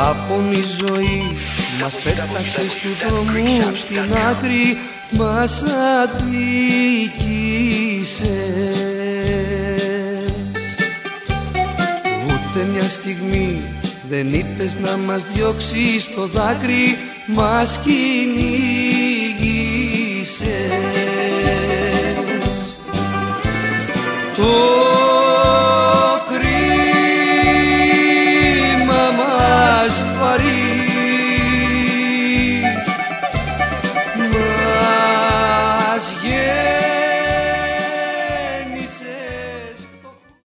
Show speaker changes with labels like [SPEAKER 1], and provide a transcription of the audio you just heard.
[SPEAKER 1] Απόν η ζωή μας πέταξες του δρόμου στην άκρη, μας αδίκησες. Ούτε μια στιγμή δεν είπες να μας διώξεις το δάκρυ, μας κυνήγησες.